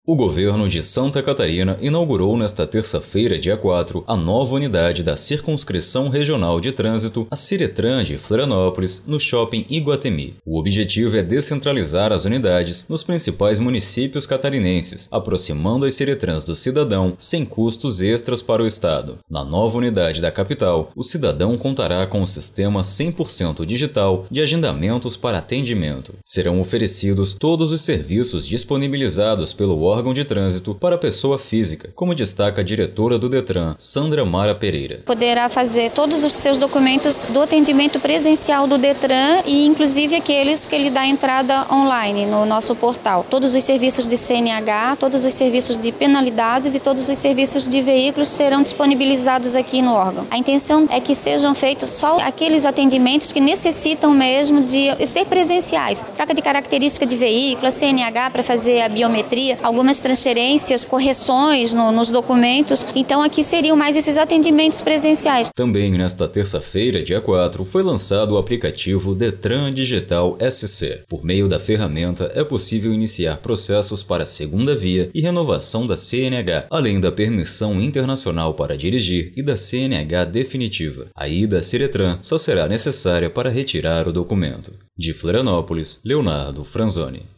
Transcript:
O governo de Santa Catarina inaugurou nesta terça-feira, dia 4, a nova unidade da Circunscrição Regional de Trânsito, a Ciretran de Florianópolis, no Shopping Iguatemi. O objetivo é descentralizar as unidades nos principais municípios catarinenses, aproximando as Ciretrans do cidadão sem custos extras para o Estado. Na nova unidade da capital, o cidadão contará com um sistema 100% digital de agendamentos para atendimento. Serão oferecidos todos os serviços disponibilizados pelo órgão de trânsito para a pessoa física, como destaca a diretora do Detran, Sandra Mara Pereira. Poderá fazer todos os seus documentos do atendimento presencial do Detran e inclusive aqueles que ele dá entrada online no nosso portal. Todos os serviços de CNH, todos os serviços de penalidades e todos os serviços de veículos serão disponibilizados aqui no órgão. A intenção é que sejam feitos só aqueles atendimentos que necessitam mesmo de ser presenciais. Troca de característica de veículo, a CNH para fazer a biometria, algumas transferências, correções nos documentos. Então aqui seriam mais esses atendimentos presenciais. Também nesta terça-feira, dia 4, foi lançado o aplicativo Detran Digital SC. Por meio da ferramenta é possível iniciar processos para a segunda via e renovação da CNH, além da permissão internacional para dirigir e da CNH definitiva. A ida à Ciretran só será necessária para retirar o documento. De Florianópolis, Leonardo Franzoni.